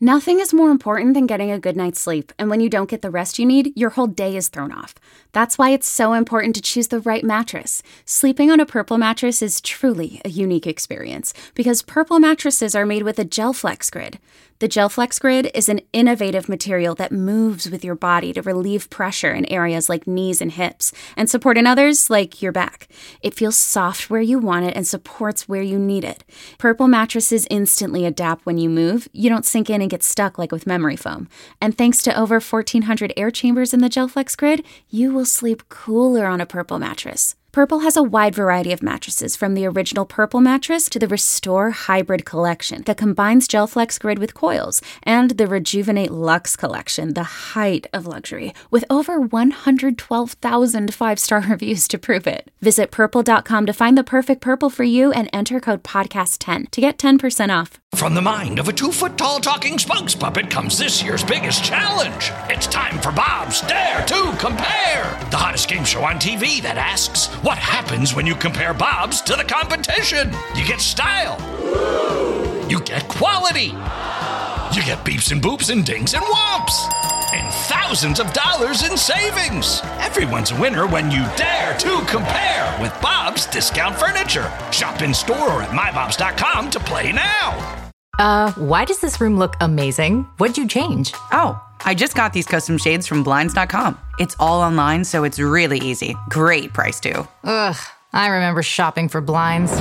Nothing is more important than getting a good night's sleep, and when you don't get the rest you need, your whole day is thrown off. That's why it's so important to choose the right mattress. Sleeping on a Purple mattress is truly a unique experience, because Purple mattresses are made with a GelFlex Grid. The GelFlex Grid is an innovative material that moves with your body to relieve pressure in areas like knees and hips, and support in others like your back. It feels soft where you want it and supports where you need it. Purple mattresses instantly adapt when you move. You don't sink in and get stuck like with memory foam. And thanks to over 1,400 air chambers in the GelFlex Grid, you will sleep cooler on a Purple mattress. Purple has a wide variety of mattresses, from the original Purple mattress to the Restore Hybrid collection that combines GelFlex Grid with coils, and the Rejuvenate Luxe collection, the height of luxury, with over 112,000 five-star reviews to prove it. Visit purple.com to find the perfect Purple for you and enter code podcast10 to get 10% off. From the mind of a 2-foot-tall talking spokes puppet comes this year's biggest challenge. It's time for Bob's Dare to Compare, the hottest game show on TV that asks, what happens when you compare Bob's to the competition? You get style. You get quality. You get beeps and boops and dings and whomps. And thousands of dollars in savings. Everyone's a winner when you dare to compare with Bob's Discount Furniture. Shop in store or at mybobs.com to play now. Why does this room look amazing? What'd you change? Oh, I just got these custom shades from Blinds.com. It's all online, so it's really easy. Great price, too. Ugh, I remember shopping for blinds.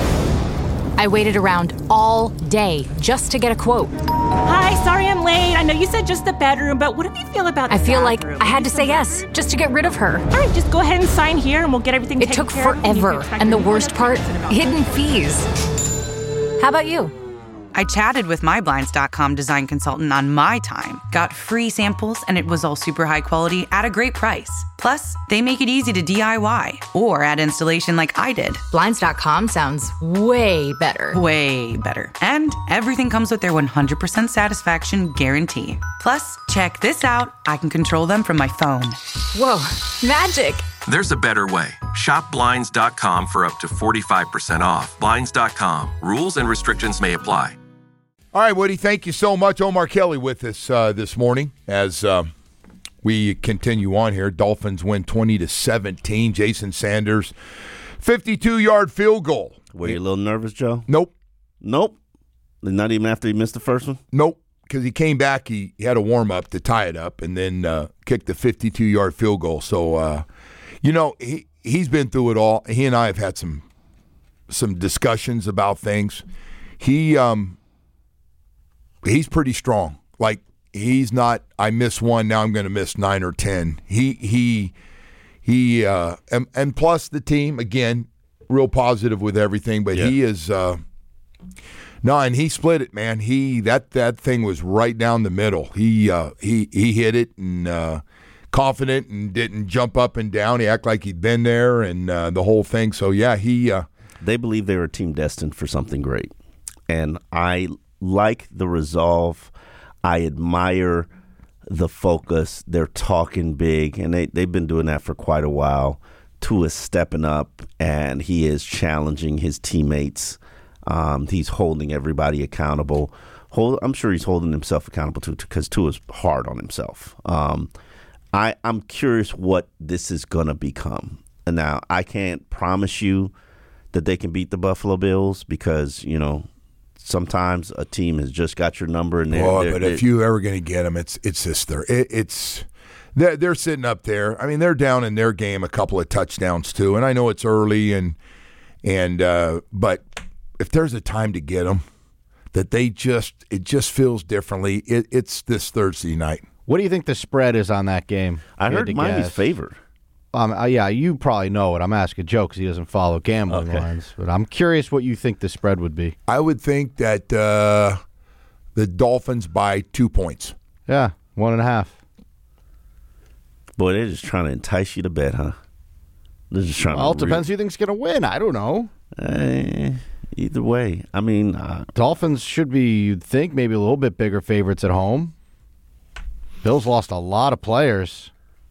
I waited around all day just to get a quote. Hi, sorry I'm late. I know you said just the bedroom, but what do you feel about the I feel bathroom? like I had to say yes just to get rid of her. All right, just go ahead and sign here and we'll get everything taken care of. It took forever, and the worst part, hidden fees. How about you? I chatted with my Blinds.com design consultant on my time, got free samples, and it was all super high quality at a great price. Plus, they make it easy to DIY or add installation like I did. Blinds.com sounds way better. Way better. And everything comes with their 100% satisfaction guarantee. Plus, check this out. I can control them from my phone. Whoa, magic. There's a better way. Shop Blinds.com for up to 45% off. Blinds.com. Rules and restrictions may apply. All right, Woody, thank you so much. Omar Kelly with us this morning as we continue on here. Dolphins win 20-17. Jason Sanders, 52-yard field goal. Were you a little nervous, Joe? Nope. Not even after he missed the first one? Nope, because he came back. He had a warm-up to tie it up and then kicked the 52-yard field goal. So, he's been through it all. He and I have had some discussions about things. He's pretty strong. Like, he's not, I miss one, now I'm going to miss 9 or 10. And plus the team, again, real positive with everything, but he is, and he split it, man. That thing was right down the middle. He hit it and confident and didn't jump up and down. He acted like he'd been there and the whole thing. So, they believe they were a team destined for something great. And I like the resolve. I admire the focus. They're talking big, and they've been doing that for quite a while. Tua's stepping up, and he is challenging his teammates. He's holding everybody accountable. I'm sure he's holding himself accountable, too, because Tua's hard on himself. I'm curious what this is going to become. And now, I can't promise you that they can beat the Buffalo Bills because, sometimes a team has just got your number, and but if you're ever going to get them, it's just they're sitting up there. I mean, they're down in their game a couple of touchdowns too, and I know it's early, but if there's a time to get them, that it just feels differently. It's this Thursday night. What do you think the spread is on that game? I heard Miami's favored. Yeah, you probably know it. I'm asking Joe because he doesn't follow gambling lines. But I'm curious what you think the spread would be. I would think that the Dolphins by 2 points. Yeah, 1.5. Boy, they're just trying to entice you to bet, huh? They're just trying. Well, it depends who you think's going to win. I don't know. Either way, I mean, Dolphins should be, you'd think, maybe a little bit bigger favorites at home. Bills lost a lot of players.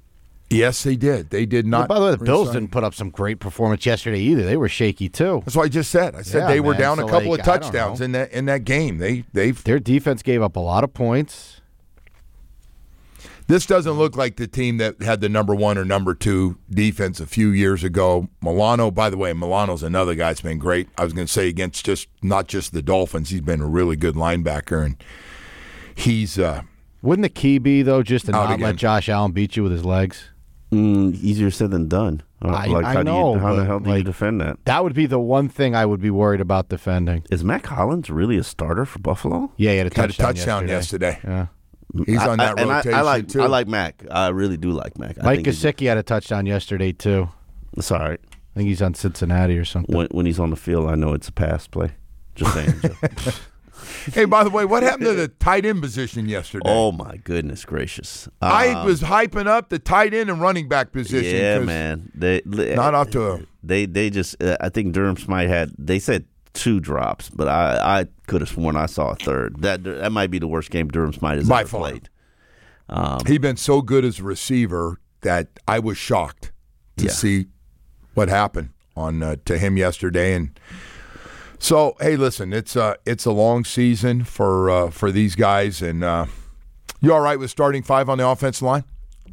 Yes, they did. They did not. By the way, the Bills resign. didn't put up some great performance yesterday either. They were shaky too. That's what I just said. I said Yeah, they were man. down So, a couple like, of I don't touchdowns know. in that game. Their defense gave up a lot of points. This doesn't look like the team that had the number 1 or number 2 defense a few years ago. Milano, by the way, Milano's another guy that's been great. I was going to say against not just the Dolphins. He's been a really good linebacker, and he's Wouldn't the key be, though, just to Out not again. let Josh Allen beat you with his legs? Easier said than done. I how know, how the but, hell do you like, defend that? That would be the one thing I would be worried about defending. Is Mac Hollins really a starter for Buffalo? Yeah, he had a got a touchdown, touchdown yesterday. Yeah. He's on that rotation I like too. I like Mac. I really do like Mac. I Mike think he's- Gesicki had a touchdown yesterday, too. It's all right. I think he's on Cincinnati or something. When he's on the field, I know it's a pass play. Just saying. Joe. Hey, by the way, what happened to the tight end position yesterday? Oh my goodness gracious! I was hyping up the tight end and running back position. Yeah, 'cause man. Not off to a. They just. I think Durham Smythe had. They said 2 drops, but I could have sworn I saw a third. That might be the worst game Durham Smythe has By ever far. played. He's been so good as a receiver that I was shocked to see what happened on to him yesterday. And so, hey, listen, it's a long season for these guys. And you all right with starting 5 on the offensive line?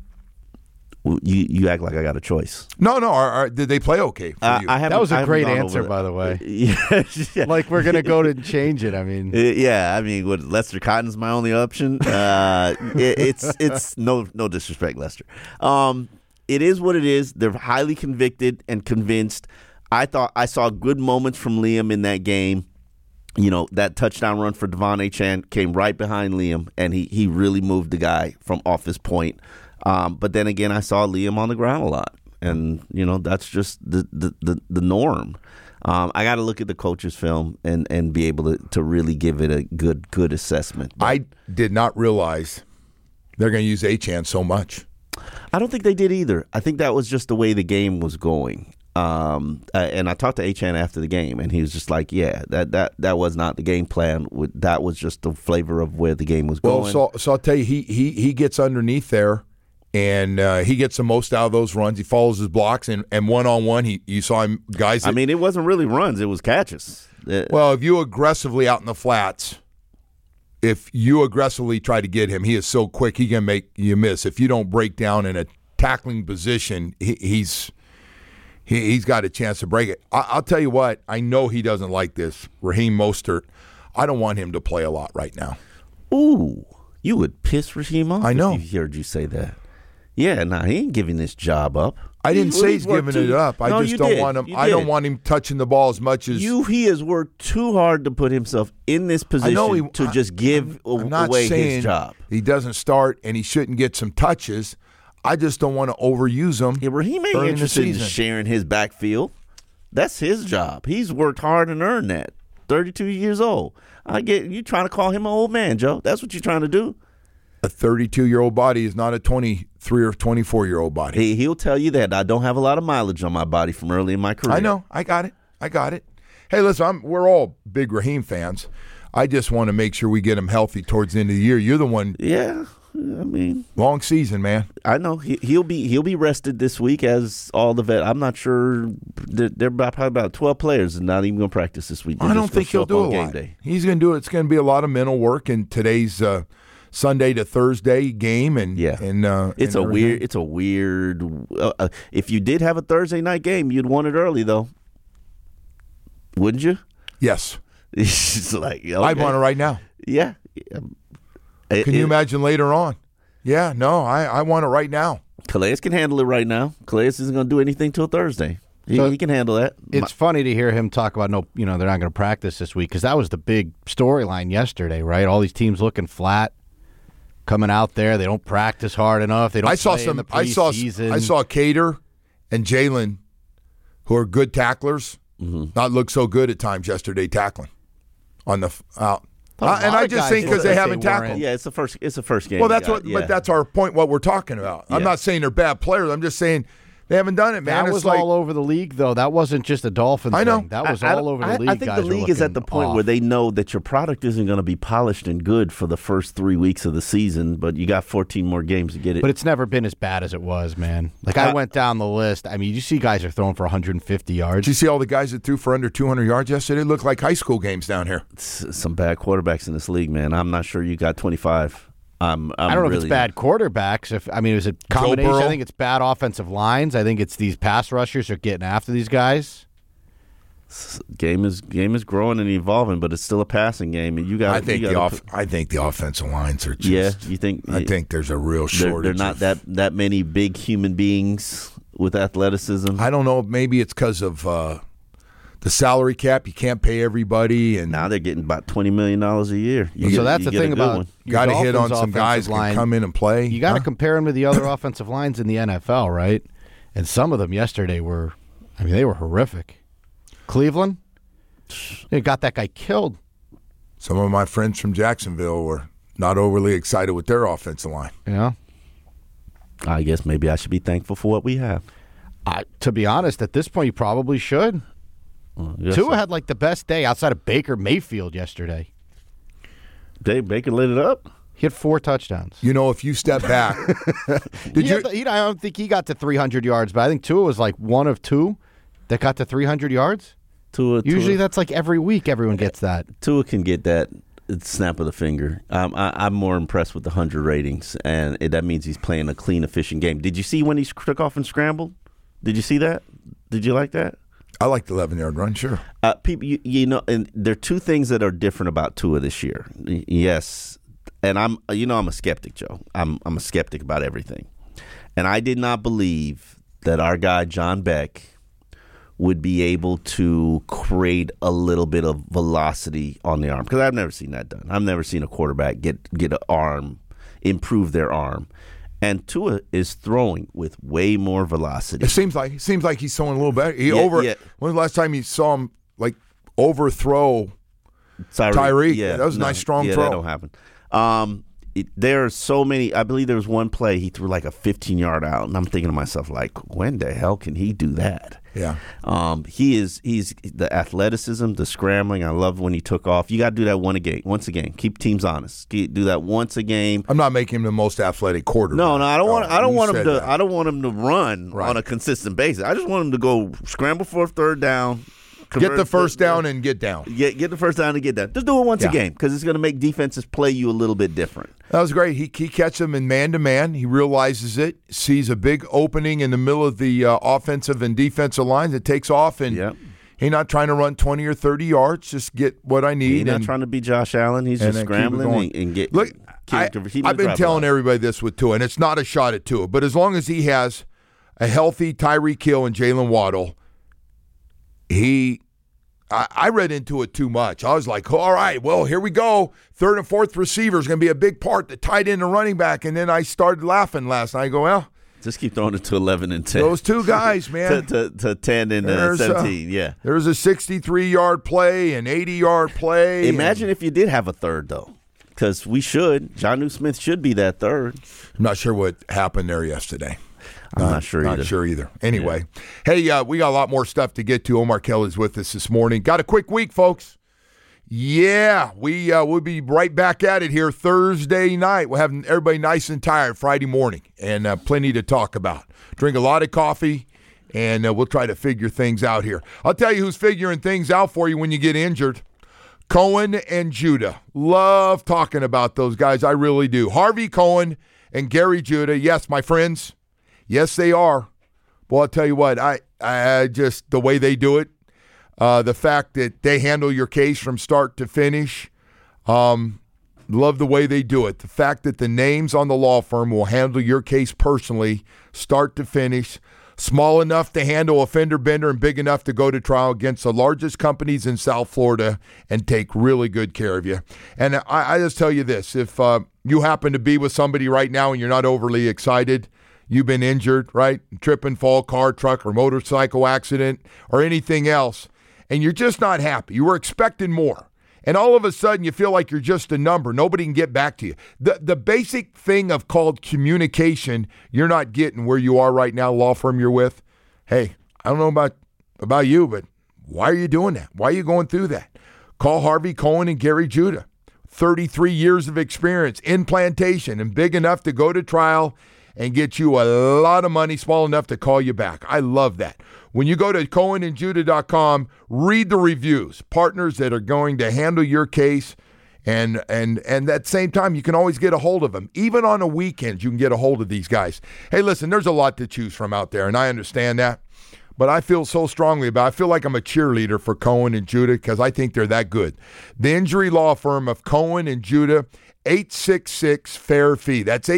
You act like I got a choice. No. Did they play okay for you? I haven't- That was I a haven't great gone answer, over by the way. yeah. Like, we're going to go to change it. I mean, Yeah, I mean, what, Lester Cotton's my only option. It's no disrespect, Lester. It is what it is. They're highly convicted and convinced. I thought I saw good moments from Liam in that game. You know, that touchdown run for Devon Achane came right behind Liam, and he really moved the guy from off his point. But then again, I saw Liam on the ground a lot, and you know that's just the norm. I got to look at the coach's film and be able to really give it a good assessment. But I did not realize they're going to use Achane so much. I don't think they did either. I think that was just the way the game was going. And I talked to Achane after the game, and he was just like, "Yeah, that was not the game plan. That was just the flavor of where the game was going." Well, so I'll tell you, he gets underneath there, and he gets the most out of those runs. He follows his blocks, and one-on-one, you saw him, guys. I mean, it wasn't really runs; it was catches. Well, if you aggressively out in the flats, if you aggressively try to get him, he is so quick he can make you miss. If you don't break down in a tackling position, he's got a chance to break it. I'll tell you what, I know he doesn't like this. Raheem Mostert, I don't want him to play a lot right now. Ooh, you would piss Raheem off. I know. If he heard you say that. Yeah, nah, he ain't giving this job up. I didn't say he's worked giving it up. I No, just you don't did. want him. You I don't did. want him touching the ball as much as He has worked too hard to put himself in this position to just give I'm not away saying his job. He doesn't start and he shouldn't get some touches. I just don't want to overuse him. Yeah, Raheem ain't during the interested in season. sharing his backfield. That's his job. He's worked hard and earned that. 32 years old. I get you trying to call him an old man, Joe. That's what you're trying to do. A 32-year-old body is not a 23 or 24-year-old body. He'll tell you that I don't have a lot of mileage on my body from early in my career. I know. I got it. Hey, listen, we're all big Raheem fans. I just want to make sure we get him healthy towards the end of the year. You're the one. Yeah, I mean, long season, man. I know he'll be rested this week as all the vet. I'm not sure. There are probably about 12 players and not even going to practice this week. I don't think he'll do a lot. He's going to do it. It's going to be a lot of mental work in today's Sunday to Thursday game, and it's a weird. If you did have a Thursday night game, you'd want it early, though, wouldn't you? Yes. It's like okay. I'd want it right now. Yeah. Can you imagine later on? Yeah, no, I want it right now. Calais can handle it right now. Calais isn't going to do anything till Thursday. He can handle that. It's funny to hear him talk about they're not going to practice this week because that was the big storyline yesterday, right? All these teams looking flat, coming out there. They don't practice hard enough. They don't. In the preseason. I saw Cater and Jalen, who are good tacklers, not look so good at times yesterday tackling on the out. And I just think because they haven't tackled. Yeah, it's the first game. Well, that's what. But that's our point. What we're talking about. I'm not saying they're bad players. I'm just saying They haven't done it, man. That was all over the league, though. That wasn't just a Dolphins thing. That was all over the league. I think the league is at the point where they know that your product isn't going to be polished and good for the first 3 weeks of the season, but you got 14 more games to get it. But it's never been as bad as it was, man. Like, I went down the list. I mean, you see guys are throwing for 150 yards. Did you see all the guys that threw for under 200 yards yesterday? It looked like high school games down here. Some bad quarterbacks in this league, man. I'm not sure you got 25. I don't know if it's bad quarterbacks. It was a combination. I think it's bad offensive lines. I think it's these pass rushers are getting after these guys. Game is growing and evolving, but it's still a passing game. And I think the offensive lines are just. Yeah, you think? I think there's a real shortage. They're not that many big human beings with athleticism. I don't know. Maybe it's because of the salary cap. You can't pay everybody, and now they're getting about $20 million a year. So that's the thing about you got to hit on some guys who can come in and play. You got to compare them to the other offensive lines in the NFL, right? And some of them yesterday were, they were horrific. Cleveland, they got that guy killed. Some of my friends from Jacksonville were not overly excited with their offensive line. Yeah. I guess maybe I should be thankful for what we have. To be honest, at this point, you probably should. Tua had like the best day outside of Baker Mayfield yesterday. Baker lit it up. He had 4 touchdowns. If you step back, I don't think he got to 300 yards, but I think Tua was like one of 2 that got to 300 yards. Usually that's like every week everyone gets that. Tua can get that snap of the finger. I'm more impressed with the 100 ratings, and that means he's playing a clean, efficient game. Did you see when he took off and scrambled? Did you see that? Did you like that? I like the 11-yard run, sure. People, and there are 2 things that are different about Tua this year. Yes, and I'm a skeptic, Joe. I'm a skeptic about everything, and I did not believe that our guy John Beck would be able to create a little bit of velocity on the arm, because I've never seen that done. I've never seen a quarterback get an arm, improve their arm. And Tua is throwing with way more velocity. It seems like he's throwing a little better. When was the last time you saw him like overthrow Tyreek? Yeah, that was a nice strong throw. That don't happen. There are so many. I believe there was one play he threw like a 15-yard out, and I'm thinking to myself, like, when the hell can he do that? Yeah. He's the athleticism, the scrambling. I love when he took off. You got to do that once a game. Keep teams honest. Do that once a game. I'm not making him the most athletic quarterback. No, I don't want him to run on a consistent basis. I just want him to go scramble for a third down. Get the first down and get down. Get the first down and get down. Just do it once a game, because it's going to make defenses play you a little bit different. That was great. He catches him in man-to-man. He realizes it, sees a big opening in the middle of the offensive and defensive lines. It takes off, and he's not trying to run 20 or 30 yards. Just get what I need. He's not trying to be Josh Allen. He's just scrambling and get. Look, I've been telling everybody this with Tua, and it's not a shot at Tua, but as long as he has a healthy Tyreek Hill and Jalen Waddle, I read into it too much. I was like, all right, well, here we go. 3rd and 4th receiver is going to be a big part, the tight end and running back. And then I started laughing last night. I go, well. Just keep throwing it to 11 and 10. Those 2 guys, man. to 10 and 17, yeah. There's a 63-yard play, an 80-yard play. Imagine if you did have a third, though, because we should. Jonnu Smith should be that third. I'm not sure what happened there yesterday. I'm not sure either. Anyway, hey, we got a lot more stuff to get to. Omar Kelly's with us this morning. Got a quick week, folks. Yeah, we'll be right back at it here Thursday night. We'll have everybody nice and tired Friday morning, and plenty to talk about. Drink a lot of coffee, and we'll try to figure things out here. I'll tell you who's figuring things out for you when you get injured. Cohen and Judah. Love talking about those guys. I really do. Harvey Cohen and Gary Judah. Yes, my friends. Yes, they are. Well, I'll tell you what, I just, the way they do it, the fact that they handle your case from start to finish, love the way they do it. The fact that the names on the law firm will handle your case personally, start to finish, small enough to handle a fender bender and big enough to go to trial against the largest companies in South Florida and take really good care of you. And I just tell you this, if you happen to be with somebody right now and you're not overly excited, you've been injured, right? Trip and fall, car, truck, or motorcycle accident, or anything else, and you're just not happy. You were expecting more, and all of a sudden you feel like you're just a number. Nobody can get back to you. The basic thing of called communication, you're not getting where you are right now, law firm you're with. Hey, I don't know about you, but why are you doing that? Why are you going through that? Call Harvey Cohen and Gary Judah. 33 years of experience in plantation and big enough to go to trial and get you a lot of money, small enough to call you back. I love that. When you go to CohenandJudah.com, read the reviews, partners that are going to handle your case, and at the same time, you can always get a hold of them. Even on a weekend, you can get a hold of these guys. Hey, listen, there's a lot to choose from out there, and I understand that. But I feel so strongly about it. I feel like I'm a cheerleader for Cohen and Judah because I think they're that good. The injury law firm of Cohen and Judah, 866-FAIR-FEE. That's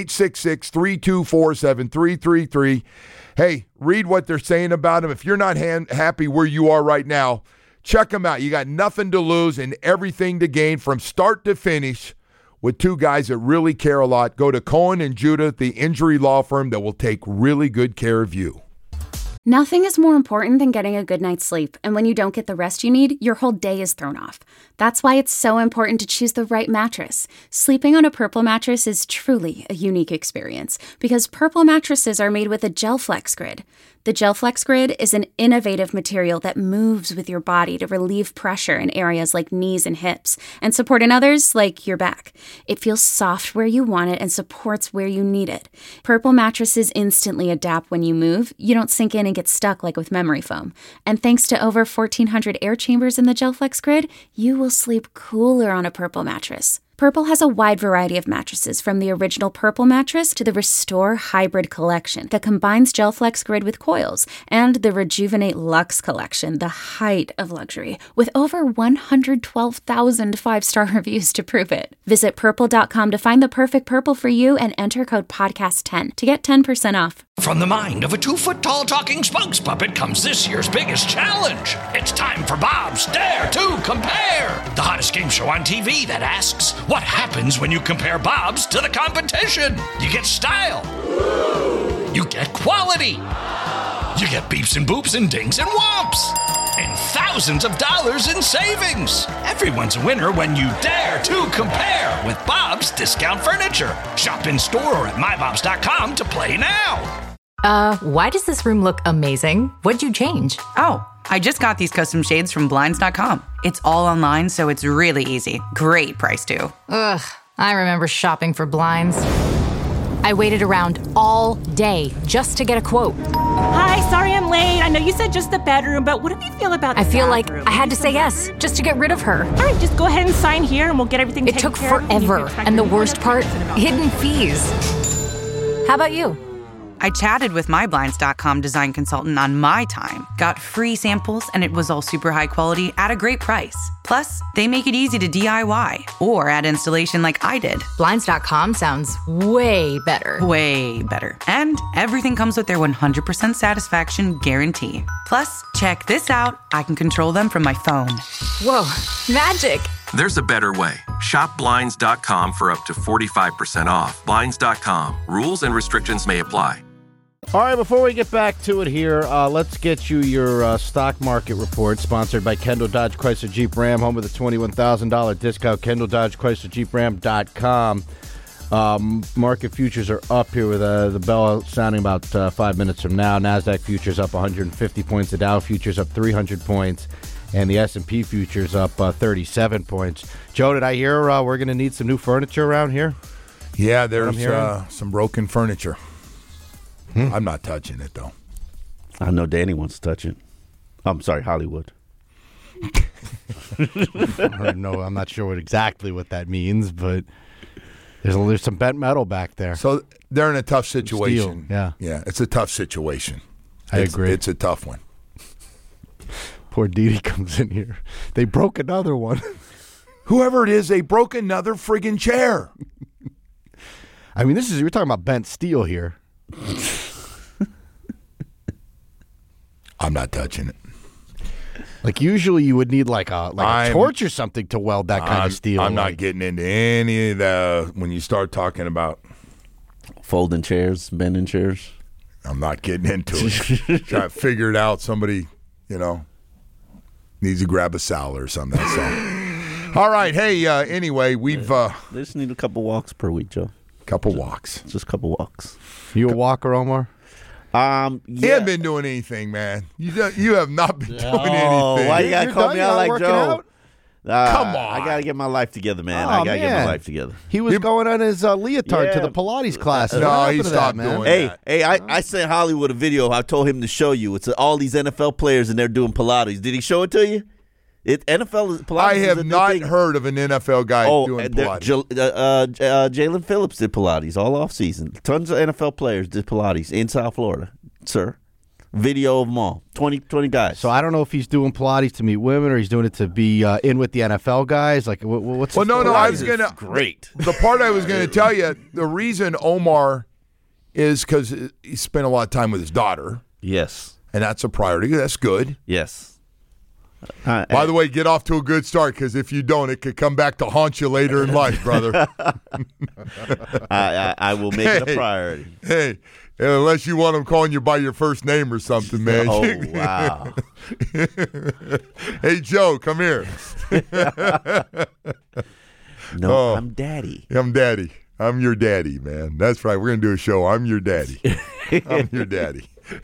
866-324-7333. Hey, read what they're saying about them. If you're not happy where you are right now, check them out. You got nothing to lose and everything to gain from start to finish with two guys that really care a lot. Go to Cohen and Judah, the injury law firm that will take really good care of you. Nothing is more important than getting a good night's sleep, and when you don't get the rest you need, your whole day is thrown off. That's why it's so important to choose the right mattress. Sleeping on a Purple mattress is truly a unique experience because Purple mattresses are made with a GelFlex Grid. The GelFlex Grid is an innovative material that moves with your body to relieve pressure in areas like knees and hips and support in others like your back. It feels soft where you want it and supports where you need it. Purple mattresses instantly adapt when you move. You don't sink in and get stuck like with memory foam. And thanks to over 1,400 air chambers in the GelFlex Grid, you will sleep cooler on a Purple mattress. Purple has a wide variety of mattresses, from the original Purple mattress to the Restore Hybrid collection that combines GelFlex Grid with coils, and the Rejuvenate Luxe collection, the height of luxury, with over 112,000 five-star reviews to prove it. Visit Purple.com to find the perfect Purple for you and enter code PODCAST10 to get 10% off. From the mind of a 2-foot-tall talking spokes puppet comes this year's biggest challenge. It's time for Bob's Dare to Compare, the hottest game show on TV that asks, what happens when you compare Bob's to the competition? You get style. You get quality. You get beeps and boops and dings and whomps. And thousands of dollars in savings. Everyone's a winner when you dare to compare with Bob's Discount Furniture. Shop in store or at mybobs.com to play now. Why does this room look amazing? What'd you change? Oh, I just got these custom shades from Blinds.com. It's all online, so it's really easy. Great price, too. Ugh, I remember shopping for blinds. I waited around all day just to get a quote. Hi, sorry I'm late. I know you said just the bedroom, but what do you feel about the I feel bathroom? like I had to say yes just to get rid of her. All right, just go ahead and sign here and we'll get everything It taken took care of. forever, and the worst part, hidden fees. How about you? I chatted with my Blinds.com design consultant on my time, got free samples, and it was all super high quality at a great price. Plus, they make it easy to DIY or add installation like I did. Blinds.com sounds way better. Way better. And everything comes with their 100% satisfaction guarantee. Plus, check this out. I can control them from my phone. Whoa, magic. There's a better way. Shop Blinds.com for up to 45% off. Blinds.com. Rules and restrictions may apply. All right, before we get back to it here, let's get you your stock market report, sponsored by Kendall Dodge Chrysler Jeep Ram, home of the $21,000 discount, Kendall Dodge Chrysler Jeep Ram.com. Market futures are up here with the bell sounding about 5 minutes from now. NASDAQ futures up 150 points, the Dow futures up 300 points, and the S&P futures up 37 points. Joe, did I hear we're going to need some new furniture around here? Yeah, there's some broken furniture. I'm not touching it, though. I know Danny wants to touch it. I'm sorry, Hollywood. No, I'm not sure exactly what that means, but there's some bent metal back there. So they're in a tough situation. Steel, yeah, it's a tough situation. I agree. It's a tough one. Poor Didi comes in here. They broke another one. Whoever it is, they broke another friggin' chair. I mean, you're talking about bent steel here. I'm not touching it. Like, usually you would need like a torch or something to weld that kind of steel. I'm not getting into any of the, when you start talking about folding chairs, bending chairs. I'm not getting into it. Trying to figure it out. Somebody, needs to grab a salad or something. That's all. All right. Hey, anyway, we've they just need a couple walks per week, Joe. Couple walks. Just a couple walks. You a walker, Omar? Yeah. He hasn't been doing anything, man. You have not been doing anything. Why you gotta call me out like Joe? Come on. I gotta get my life together, man. Oh, I gotta get my life together. He was going on his leotard to the Pilates class. No, he stopped doing that. Hey, I sent Hollywood a video. I told him to show you. It's all these NFL players and they're doing Pilates. Did he show it to you? NFL Pilates. I have not heard of an NFL guy doing Pilates. Jalen Phillips did Pilates all off season. Tons of NFL players did Pilates in South Florida, sir. Video of them all. 20 guys. So I don't know if he's doing Pilates to meet women or he's doing it to be in with the NFL guys. Like, what's? Well, no. I was gonna great. The part I was gonna tell you, the reason Omar is because he spent a lot of time with his daughter. Yes, and that's a priority. That's good. Yes. By the way, get off to a good start because if you don't, it could come back to haunt you later in life, brother. I will make it a priority. Hey, unless you want them calling you by your first name or something, man. Oh, wow. Hey, Joe, come here. No, I'm daddy. I'm daddy. I'm your daddy, man. That's right. We're going to do a show. I'm your daddy. I'm your daddy.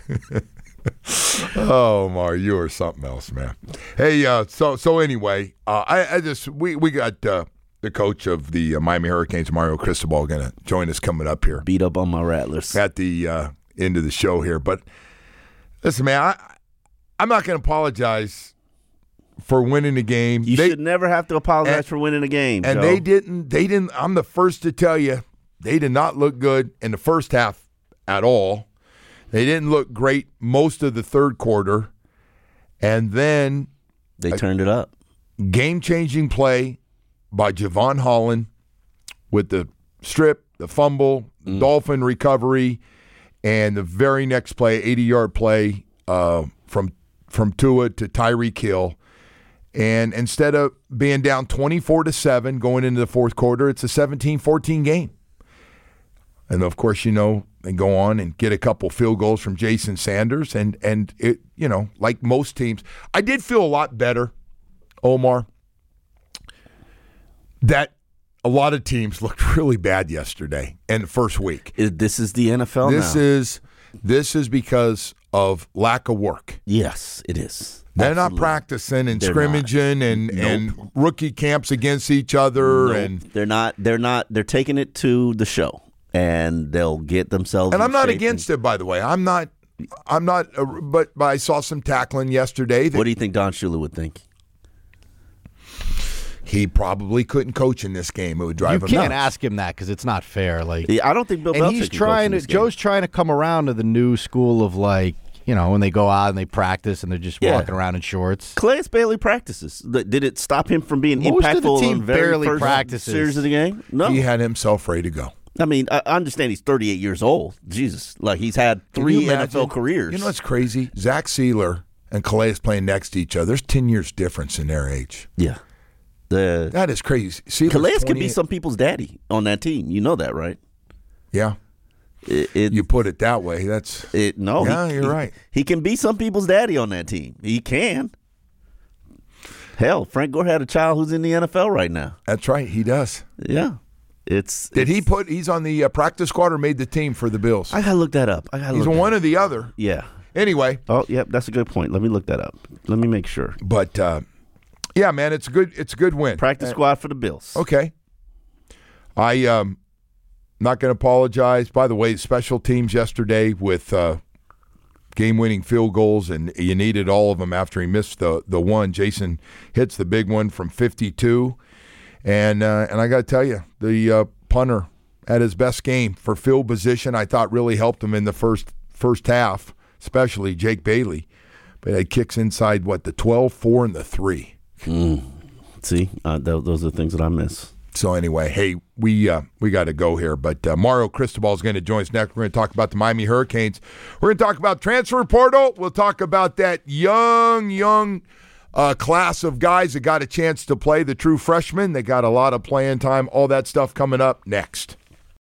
Oh, Mar, you are something else, man. Hey, so anyway, we got the coach of the Miami Hurricanes, Mario Cristobal, going to join us coming up here. Beat up on my Rattlers at the end of the show here. But listen, man, I'm not going to apologize for winning the game. You should never have to apologize for winning a game. And Joe. They didn't. I'm the first to tell you, they did not look good in the first half at all. They didn't look great most of the third quarter. And then they turned it up. Game-changing play by Javon Holland with the strip, the fumble, the Dolphin recovery, and the very next play, 80-yard play from Tua to Tyreek Hill. And instead of being down 24-7 going into the fourth quarter, it's a 17-14 game. And, of course, they go on and get a couple field goals from Jason Sanders. And it, like most teams, I did feel a lot better, Omar, that a lot of teams looked really bad yesterday in the first week. This is the NFL now. This is because of lack of work. Yes, it is. They're not practicing and scrimmaging and rookie camps against each other. Nope. And they're not. They're taking it to the show. And they'll get themselves. And I'm not against it, by the way. I'm not. But I saw some tackling yesterday. What do you think Don Shula would think? He probably couldn't coach in this game. It would drive him nuts. You can't ask him that because it's not fair. Like, I don't think Bill Belichick can coach in this game. Joe's trying to come around to the new school of when they go out and they practice and they're just walking around in shorts. Calais Bailey practices. Did it stop him from being Most impactful of the team on very barely first practices. series of the game? No. He had himself ready to go. I mean, I understand he's 38 years old. Jesus. Like, he's had 3 NFL careers. You know what's crazy? Zach Sealer and Calais playing next to each other. There's 10 years difference in their age. Yeah. That is crazy. Calais could be some people's daddy on that team. You know that, right? Yeah. You put it that way. You're right. He can be some people's daddy on that team. He can. Hell, Frank Gore had a child who's in the NFL right now. That's right. He does. Yeah. He's on the practice squad or made the team for the Bills? I got to look that up. He's one or the other. Yeah. Anyway. Oh, yeah, that's a good point. Let me look that up. Let me make sure. But, yeah, man, it's a good win. Practice squad for the Bills. Okay. I'm not going to apologize. By the way, special teams yesterday with game-winning field goals, and you needed all of them after he missed the one. Jason hits the big one from 52. And I got to tell you, the punter at his best game for field position, I thought really helped him in the first half, especially Jake Bailey. But he kicks inside, the 12, 4, and the 3. See, those are the things that I miss. So anyway, hey, we got to go here. But Mario Cristobal is going to join us next. We're going to talk about the Miami Hurricanes. We're going to talk about transfer portal. We'll talk about that young class of guys that got a chance to play, the true freshmen. They got a lot of playing time, all that stuff coming up next.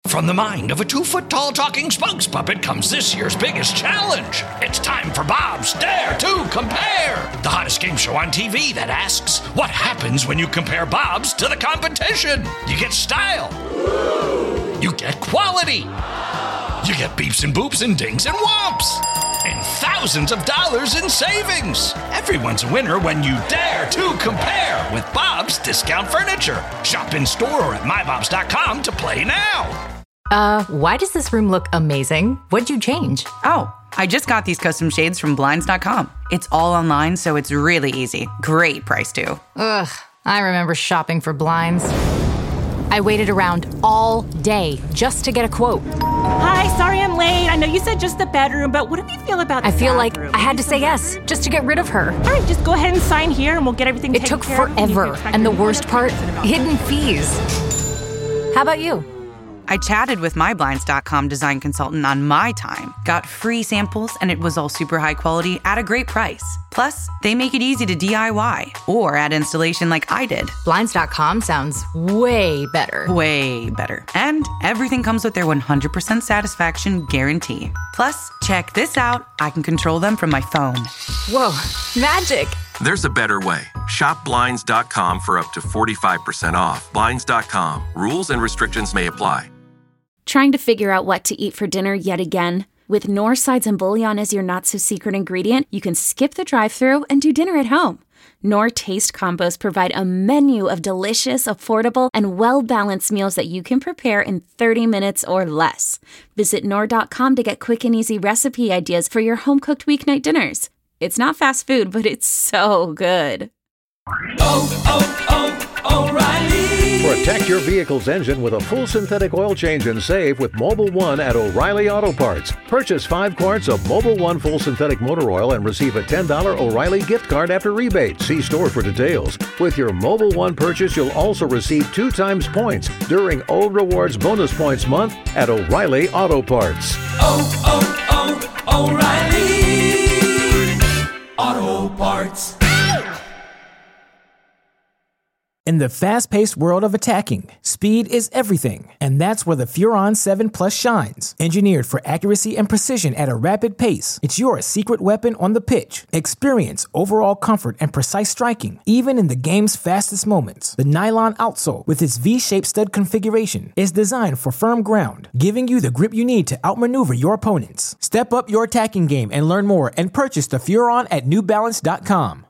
From the mind of a 2-foot-tall talking spokes puppet comes this year's biggest challenge. It's time for Bob's Dare to Compare, the hottest game show on TV that asks, what happens when you compare Bobs to the competition? You get style. You get quality. You get beeps and boops and dings and whomps. And thousands of dollars in savings. Everyone's a winner when you dare to compare with Bob's Discount Furniture. Shop in store or at mybobs.com to play now. Why does this room look amazing? What'd you change? Oh, I just got these custom shades from Blinds.com. It's all online, so it's really easy. Great price, too. Ugh, I remember shopping for blinds. I waited around all day just to get a quote. Hi, sorry I'm late. I know you said just the bedroom, but what do you feel about the I feel bathroom? like I had to say yes just to get rid of her. All right, just go ahead and sign here and we'll get everything taken care of. It took forever. And the worst part, hidden fees. How about you? I chatted with my Blinds.com design consultant on my time, got free samples, and it was all super high quality at a great price. Plus, they make it easy to DIY or add installation like I did. Blinds.com sounds way better. Way better. And everything comes with their 100% satisfaction guarantee. Plus, check this out. I can control them from my phone. Whoa, magic. There's a better way. Shop Blinds.com for up to 45% off. Blinds.com. Rules and restrictions may apply. Trying to figure out what to eat for dinner yet again? With Knorr sides and bouillon as your not-so-secret ingredient, you can skip the drive-thru and do dinner at home. Knorr Taste Combos provide a menu of delicious, affordable, and well-balanced meals that you can prepare in 30 minutes or less. Visit Knorr.com to get quick and easy recipe ideas for your home-cooked weeknight dinners. It's not fast food, but it's so good. O'Reilly. Protect your vehicle's engine with a full synthetic oil change and save with Mobil 1 at O'Reilly Auto Parts. Purchase 5 quarts of Mobil 1 full synthetic motor oil and receive a $10 O'Reilly gift card after rebate. See store for details. With your Mobil 1 purchase, you'll also receive 2 times points during O Rewards Bonus Points Month at O'Reilly Auto Parts. O'Reilly Auto Parts. In the fast-paced world of attacking, speed is everything, and that's where the Furon 7 Plus shines. Engineered for accuracy and precision at a rapid pace, it's your secret weapon on the pitch. Experience overall comfort and precise striking, even in the game's fastest moments. The nylon outsole, with its V-shaped stud configuration, is designed for firm ground, giving you the grip you need to outmaneuver your opponents. Step up your attacking game and learn more and purchase the Furon at NewBalance.com.